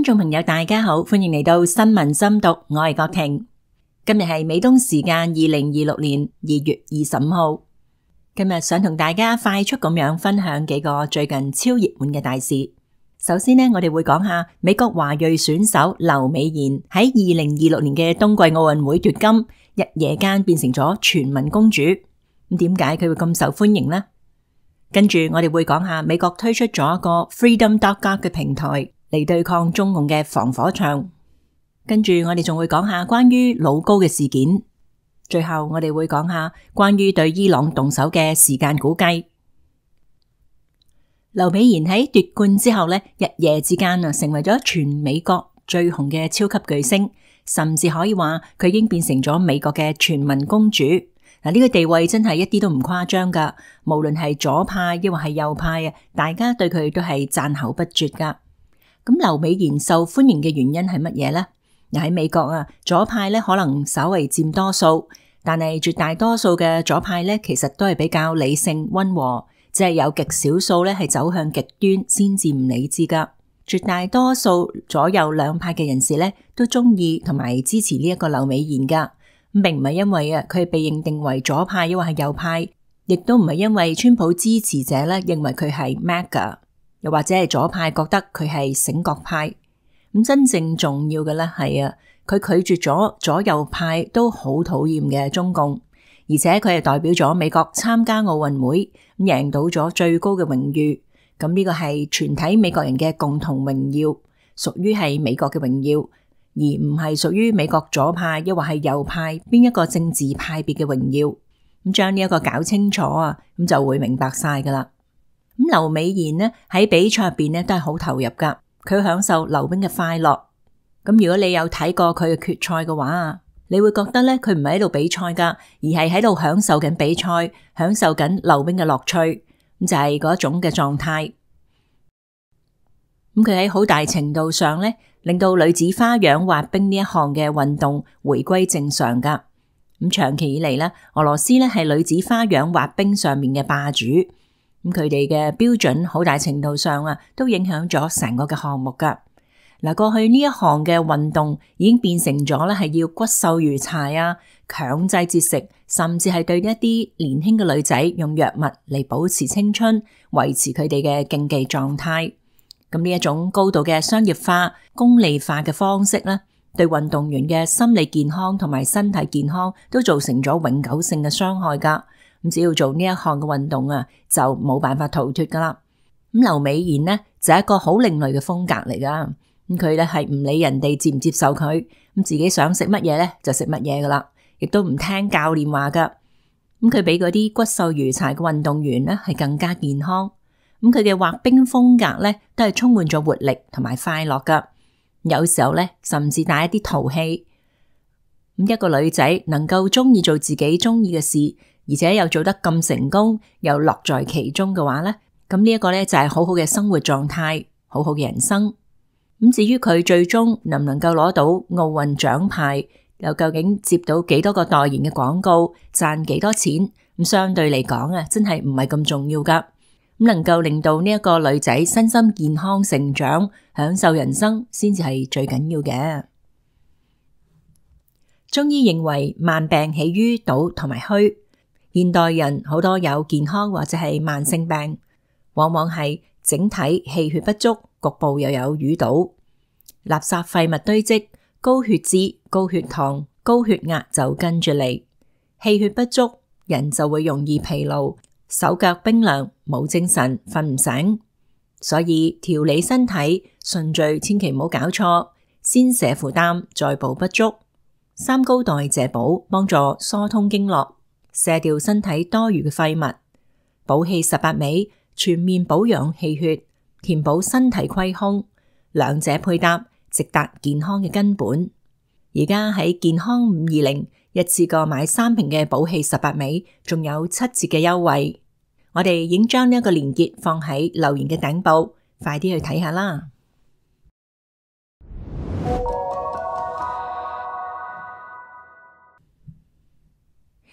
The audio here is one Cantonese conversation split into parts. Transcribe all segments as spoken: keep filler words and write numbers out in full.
觀眾朋友大家好，歡迎嚟到新聞深讀，我係郭婷。今日係美東時間二零二六年二月二十五號。今日想同大家快速咁樣分享幾個最近超熱門嘅大事。首先呢，我哋會講下美國華裔選手劉美妍喺二零二六年嘅冬季奧運會奪金，一夜間變成咗全民公主。咁點解佢會咁受歡迎呢？跟住我哋會講下美國推出咗一個 Freedom dot gov 嘅平台嚟對抗中共嘅防火牆。跟住我哋仲會講下關於老高嘅事件。最後我哋會講下關於對伊朗動手嘅時間估計。劉美妍喺奪冠之後呢，一夜之間啊，成為咗全美國最紅嘅超級巨星，甚至可以話佢已經變成咗美國嘅全民公主。嗱，呢個地位真係一啲都唔誇張噶，無論係左派抑或係右派啊，大家對佢都係讚口不絕噶。咁劉美妍受歡迎嘅原因係乜嘢呢？嗱，喺美國啊，左派咧可能稍為佔多數，但係絕大多數嘅左派咧，其實都係比較理性溫和，只係有極少數咧係走向極端先至唔理智噶。絕大多數左右兩派嘅人士咧，都中意同埋支持呢一個劉美妍噶。並唔係因為啊，佢被認定為左派，抑或係右派，亦都唔係因為川普支持者咧認為佢係 MAGA， 又或者係左派覺得佢係醒覺派。咁真正重要嘅咧係啊，佢拒絕咗左右派都好討厭嘅中共，而且佢係代表咗美國參加奧運會，咁贏到咗最高嘅榮譽。咁呢個係全體美國人嘅共同榮耀，屬於係美國嘅榮耀。而唔係屬於美國左派，抑或係右派邊一個政治派別嘅榮耀。咁將呢一個搞清楚啊，咁就會明白晒噶啦。咁劉美妍呢喺比賽入邊呢都係好投入噶，佢享受溜冰嘅快樂。咁如果你有睇過佢嘅決賽嘅話啊，你會覺得咧佢唔係喺度比賽噶，而係喺度享受緊比賽，享受緊溜冰嘅樂趣。咁就係嗰種嘅狀態。咁佢喺好大程度上咧，令到女子花樣滑冰呢一項嘅運動回歸正常噶。咁長期以嚟咧，俄羅斯咧係女子花樣滑冰上面嘅霸主。咁佢哋嘅標準好大程度上啊，都影響咗成個嘅項目噶。嗱，過去呢一項嘅運動已經變成咗咧係要骨瘦如柴啊，強制節食，甚至係對一啲年輕嘅女仔用藥物嚟保持青春，維持佢哋嘅競技狀態。咁呢一種高度嘅商業化、功利化嘅方式咧，對運動員嘅心理健康同埋身體健康都造成咗永久性嘅傷害噶。咁只要做呢一項嘅運動啊，就冇辦法逃脫噶啦。咁劉美妍呢就係一個好另類嘅風格嚟噶。咁佢咧係唔理人哋接唔接受佢，咁自己想食乜嘢咧就食乜嘢噶啦，亦都唔聽教練話噶。咁佢比嗰啲骨瘦如柴嘅運動員咧係更加健康。咁佢嘅滑冰風格咧，都係充滿咗活力同埋快樂噶。有時候咧，甚至帶一啲淘氣。咁一個女仔能夠中意做自己中意嘅事，而且又做得咁成功，又樂在其中嘅話咧，咁呢一個咧就係好好嘅生活狀態，好好嘅人生。咁至於佢最終能唔能夠攞到奧運獎牌，又究竟接到幾多個代言嘅廣告，賺幾多錢，咁相對嚟講啊，真係唔係咁重要噶。咁能夠令到呢一個女仔身心健康成長，享受人生，先至係最緊要嘅。中醫認為萬病起於賭同埋虛，現代人好多有健康或者係慢性病，往往係整體氣血不足，局部又有淤堵，垃圾廢物堆積，高血脂、高血糖、高血壓就跟住嚟。氣血不足，人就會容易疲勞，手腳冰涼，冇精神，瞓唔醒。所以調理身體順序千祈唔好搞錯，先瀉負擔，再補不足。三高代謝補幫助疏通經絡，瀉掉身體多餘嘅廢物。補氣十八味全面保養氣血，填補身體虧空，兩者配搭，直達健康嘅根本。而家喺健康五二零一次過買三瓶嘅補氣十八味，仲有七折嘅優惠。我哋已經將呢一個連結放喺留言嘅頂部，快啲去睇下啦。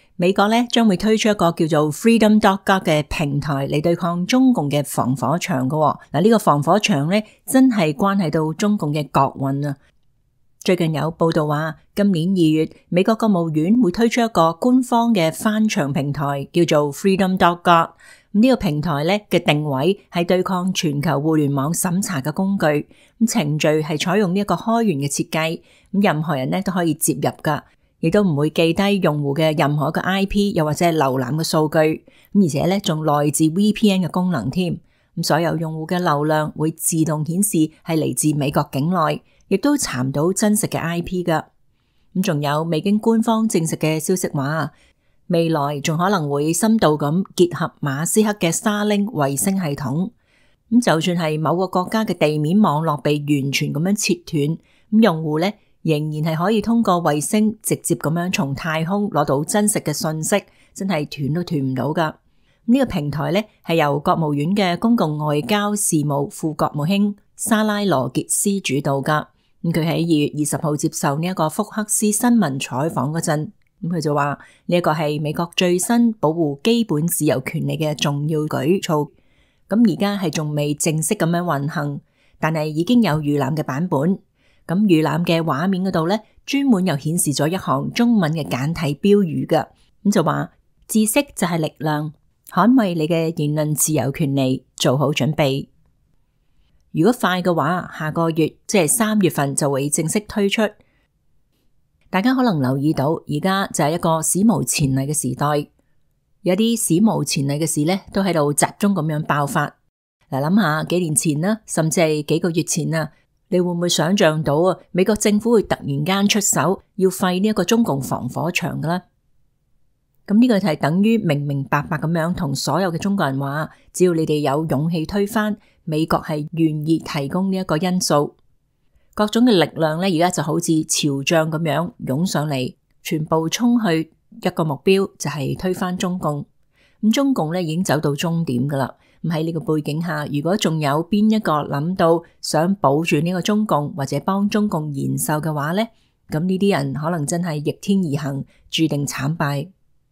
美國咧將會推出一個叫做 freedom dot gov 嘅平台嚟對抗中共嘅防火牆嘅。嗱、這、呢個防火牆咧真係關係到中共嘅國運啊！最近有報道話，今年二月美國國務院會推出一個官方嘅翻牆平台，叫做 freedom dot gov。咁呢個平台咧嘅定位係對抗全球互聯網審查嘅工具，咁程序係採用呢一個開源嘅設計，咁任何人咧都可以接入噶。亦都唔會記低用戶嘅任何嘅 I P， 又或者係瀏覽嘅數據，咁而且咧仲內置 V P N 嘅功能添。咁所有用戶嘅流量會自動顯示係嚟自美國境內，亦都查唔到真實嘅 I P 噶。咁仲有未經官方證實嘅消息話，未來仲可能會深度咁結合馬斯克嘅 Starlink 衛星系統。咁就算係某個國家嘅地面網絡被完全咁樣切斷，咁用戶咧仍然係可以通過衛星直接咁樣從太空攞到真實嘅信息，真係斷都斷唔到噶。呢個平台咧係由國務院嘅公共外交事務副國務卿莎拉羅傑斯主導噶。咁佢喺二月二十號接受呢一個福克斯新聞採訪嗰陣，咁佢就話呢一個係美國最新保護基本自由權利嘅重要舉措。咁而家係仲未正式咁樣運行，但係已經有預覽嘅版本。咁預覽嘅畫面嗰度咧，專門又顯示咗一行中文嘅簡體標語噶，咁就話知識就係力量，捍衛你嘅言論自由權利，做好準備。如果快嘅話，下個月即係三月份就會正式推出。大家可能留意到，而家就係一個史無前例嘅時代，有啲史無前例嘅事咧，都喺度集中咁樣爆發。嗱，諗下幾年前啦，甚至係幾個月前啊。你會唔會想象到啊？美國政府會突然間出手要廢呢一個中共防火牆嘅咧？咁呢個就係等於明明白白咁樣同所有嘅中國人話，只要你哋有勇氣推翻，美國係願意提供呢一個因素。各種嘅力量咧，而家就好似潮漲咁樣湧上嚟，全部衝去一個目標，就係推翻中共。咁中共咧已經走到終點噶啦。咁喺呢個背景下，如果仲有邊一個諗到想保住呢個中共或者幫中共延壽嘅話咧，咁呢啲人可能真係逆天而行，注定慘敗。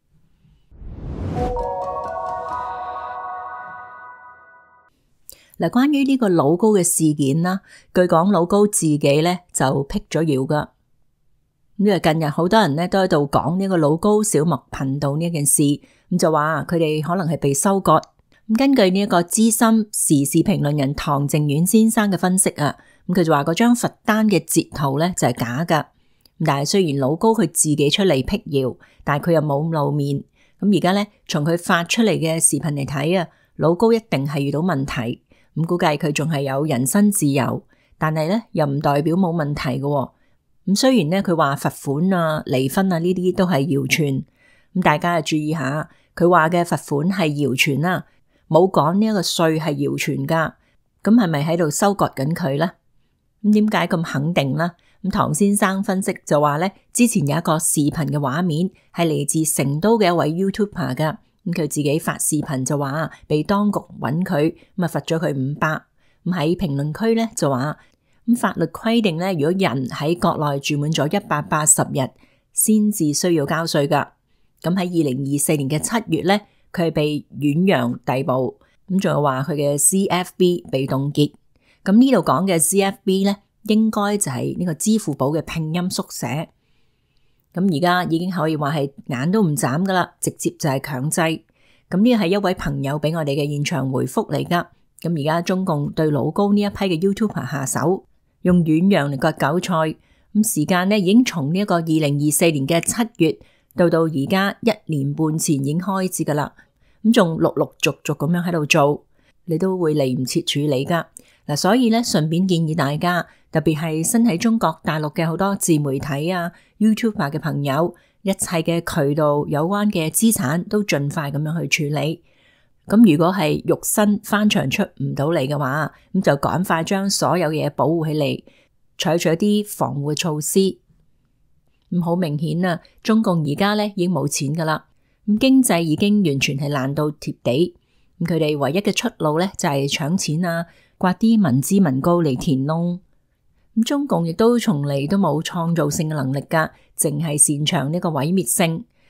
嗱，關於呢個老高嘅事件啦，據講老高自己咧就辟咗謠噶。咁啊，近日好多人咧都喺度講呢個老高小麥頻道呢件事，咁就話佢哋可能係被收割。根據呢一個資深時事評論人唐靖遠先生嘅分析啊，咁佢就話嗰張罰單嘅截圖咧就係假噶。但係雖然老高佢自己出嚟辟謠，但係佢又冇露面。咁而家咧從佢發出嚟嘅視頻嚟睇啊，老高一定係遇到問題。咁估計佢仲係有人身自由，但係咧又唔代表冇問題嘅。咁雖然咧佢話罰款啊、離婚啊呢啲都係謠傳，咁大家啊注意下，佢話嘅罰款係謠傳啦。冇講呢一個稅係謠傳噶，咁係咪喺度收割緊佢咧？咁點解咁肯定咧？咁唐先生分析就話咧，之前有一個視頻嘅畫面係嚟自成都嘅一位 YouTuber 噶，咁佢自己發視頻就話被當局揾佢，咁啊罰咗佢五百。咁喺評論區咧就話，咁法律規定咧，如果人喺國內住滿咗一百八十日，先至需要交稅噶。咁喺二零二四年嘅七月咧。佢係被遠洋逮捕，咁仲有話佢嘅 C F B 被凍結。咁呢度講嘅 C F B 咧，應該就係呢個支付寶嘅拼音縮寫。咁而家已經可以話係眼都唔眨噶啦，直接就係強制。咁呢個係一位朋友俾我哋嘅現場回覆嚟噶。咁而家中共對老高呢一批嘅 YouTuber 下手，用遠洋嚟割韭菜。咁時間咧已經從呢一個二零二四年嘅七月。到到而家一年半前已經開始噶啦，咁仲陸陸續續咁樣喺度做，你都會嚟唔切處理噶。嗱，所以咧順便建議大家，特別係身喺中國大陸嘅好多自媒體啊、YouTuber 嘅朋友，一切嘅渠道有關嘅資產都盡快咁樣去處理。咁如果係肉身翻牆出唔到嚟嘅話，咁就趕快將所有嘢保護起嚟，採取一啲防護措施。咁好明顯啊，中共而家咧已經冇錢噶啦，咁經濟已經完全係爛到貼地，咁佢哋唯一嘅出路咧就係搶錢啊，刮啲民脂民膏嚟填窿。咁中共亦都從嚟都冇創造性嘅能力噶，淨係擅長呢個毀滅性。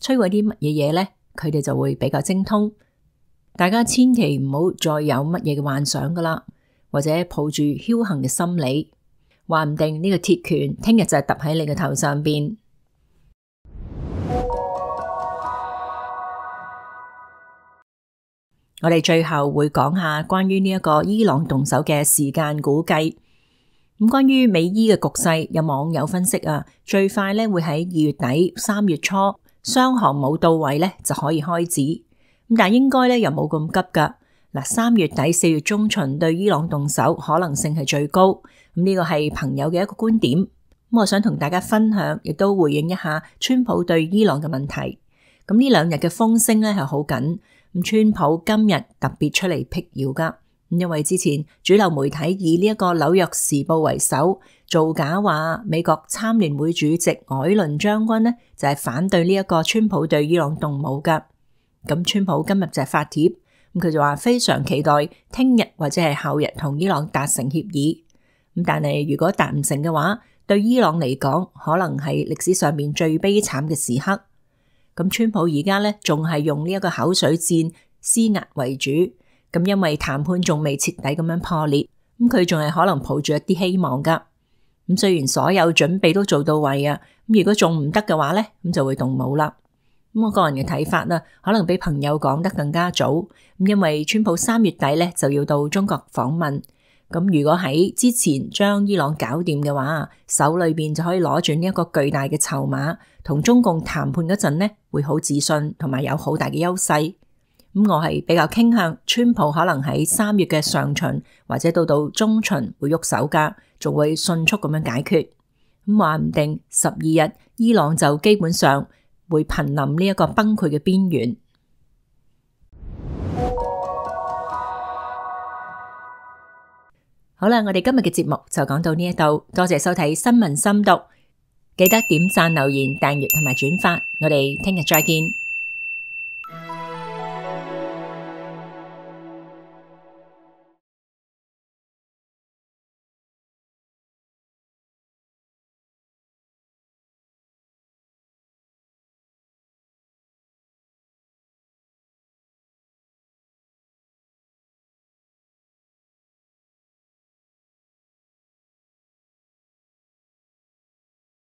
摧毀啲乜嘢嘢呢？佢哋就會比較精通。大家千祈唔好再有乜嘢嘅幻想噶啦，或者抱住僥倖嘅心理，話唔定呢個鐵拳聽日就係揼喺你嘅頭上邊。我哋最後會講下關於呢一個伊朗動手嘅時間估計。咁關於美伊嘅局勢，有網友分析啊，最快咧會喺二月底三月初，雙航母到位咧就可以開始。咁但係應該咧又冇咁急噶。嗱，三月底四月中旬對伊朗動手可能性係最高。咁呢個係朋友嘅一個觀點。咁我想同大家分享，亦都回應一下川普對伊朗嘅問題。咁呢兩日嘅風聲咧係好緊。咁川普今日特別出嚟闢謠噶，因為之前主流媒體以呢一個紐約時報為首造假話，美國參聯會主席凱倫將軍呢就係反對呢一個川普對伊朗動武噶。咁川普今日就係發帖，咁佢就話非常期待聽日或者係後日同伊朗達成協議。咁但係如果達唔成嘅話，對伊朗嚟講可能係歷史上面最悲慘嘅時刻。咁川普而家咧仲係用呢一個口水戰施壓為主，咁因為談判仲未徹底咁樣破裂，咁佢仲係可能抱住一啲希望噶。咁雖然所有準備都做到位啊，咁如果仲唔得嘅話咧，咁就會動武啦。咁我個人嘅睇法啦，可能比朋友講得更加早，咁因為川普三月底咧就要到中國訪問。咁如果喺之前將伊朗搞掂嘅話，手裏邊就可以攞住呢一個巨大嘅籌碼，同中共談判嗰陣呢，會好自信同埋有好大嘅優勢。咁我係比較傾向川普可能喺三月嘅上旬或者到到中旬會喐手噶，仲會迅速咁樣解決。咁話唔定十二日伊朗就基本上會瀕臨呢一個崩潰嘅邊緣。好啦，我哋今日嘅節目就講到呢一度，多謝收睇新聞深讀，記得點讚、留言、訂閱同埋轉發，我哋聽日再見。